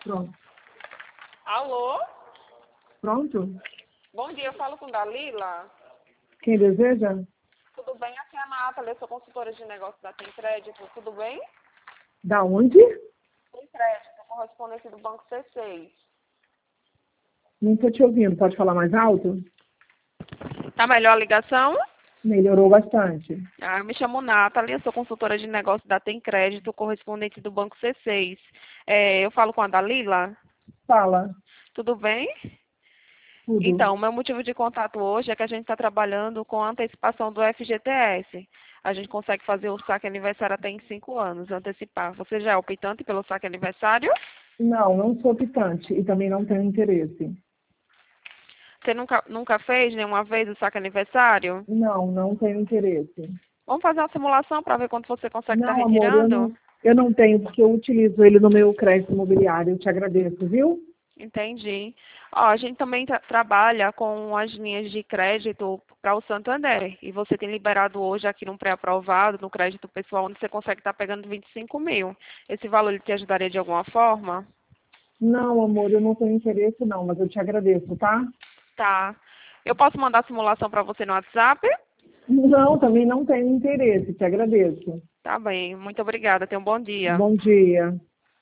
Pronto. Alô? Pronto? Bom dia, eu falo com Dalila. Quem deseja? Tudo bem? Aqui é a Nathalie, eu sou consultora de negócios da Tem Crédito. Tudo bem? Da onde? Tem Crédito, correspondente do Banco C6. Não estou te ouvindo. Pode falar mais alto? Tá melhor a ligação? Melhorou bastante. Eu me chamo Nathalie, eu sou consultora de negócios da Tem Crédito, correspondente do Banco C6. Eu falo com a Dalila? Fala. Tudo bem? Tudo. Então, o meu motivo de contato hoje é que a gente está trabalhando com a antecipação do FGTS. A gente consegue fazer o saque aniversário até em 5 anos, antecipar. Você já é optante pelo saque aniversário? Não sou optante e também não tenho interesse. Você nunca fez nenhuma vez o saque aniversário? Não tenho interesse. Vamos fazer uma simulação para ver quanto você consegue estar Não, amor, retirando? eu não tenho, porque eu utilizo ele no meu crédito imobiliário. Eu te agradeço, viu? Entendi. Ó, a gente também trabalha com as linhas de crédito para o Santander. E você tem liberado hoje aqui no pré-aprovado, no crédito pessoal, onde você consegue estar pegando 25 mil. Esse valor ele te ajudaria de alguma forma? Não, amor, eu não tenho interesse não, mas eu te agradeço, tá? Tá. Eu posso mandar a simulação para você no WhatsApp? Não, também não tenho interesse. Te agradeço. Tá bem. Muito obrigada. Tenha um bom dia. Bom dia.